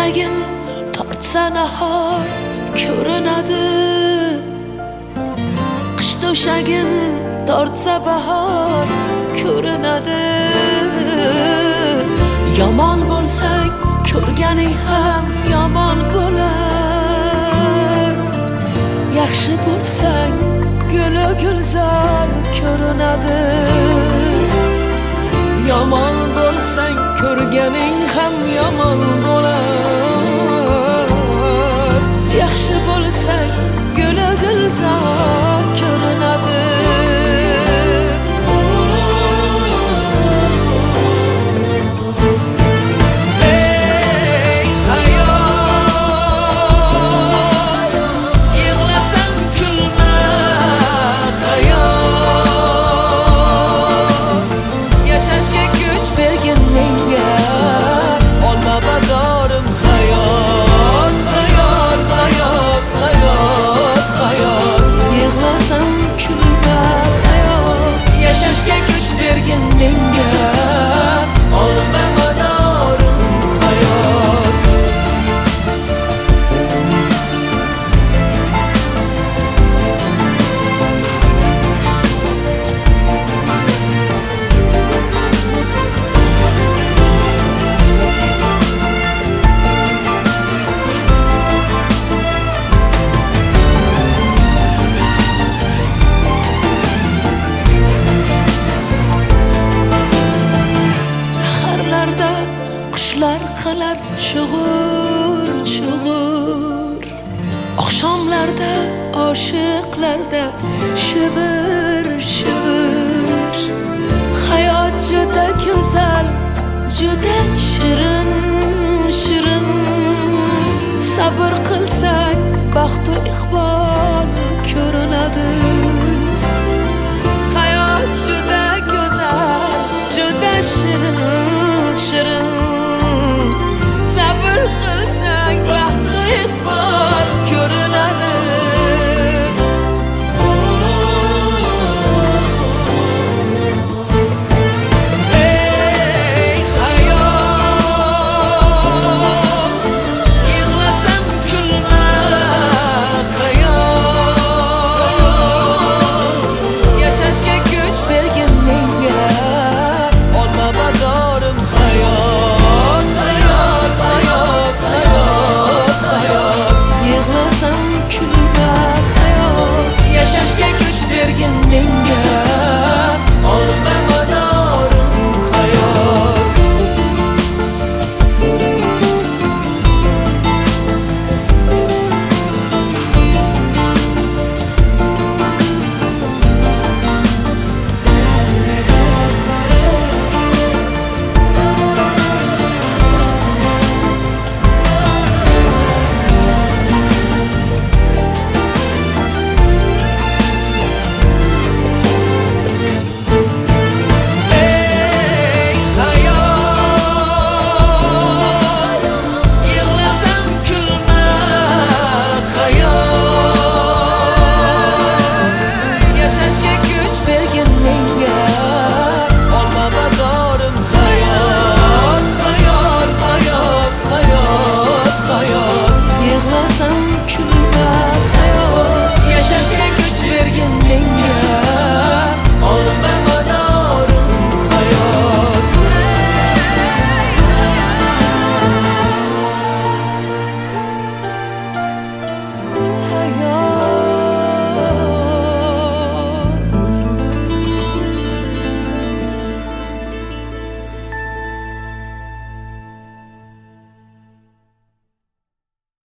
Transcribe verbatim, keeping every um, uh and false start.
etagin tortsa nahor ko'rinadi, qish to'shagin tortsa bahor ko'rinadi. Yomon bo'lsang ko'rganing ham yomon bo'lar, yaxshi bo'lsang guli gulzor ko'rinadi. Yomon bo'lsang ko'rganing ham yomon bo'lar, yaxshi bo'lsang guli gulzor ko'rinadi. Yashashga kuch bergin menga, olma madorim hayot. Qushlar qilar chug'ur chug'ur, oqshomlarda oshiqlarda shivir shivir. Hayot juda go'zal, juda shirin shirin. Sabr qilsak baxt va iqbol ko'rinadi. Hayot juda go'zal, juda shirin shirin. Sabr qil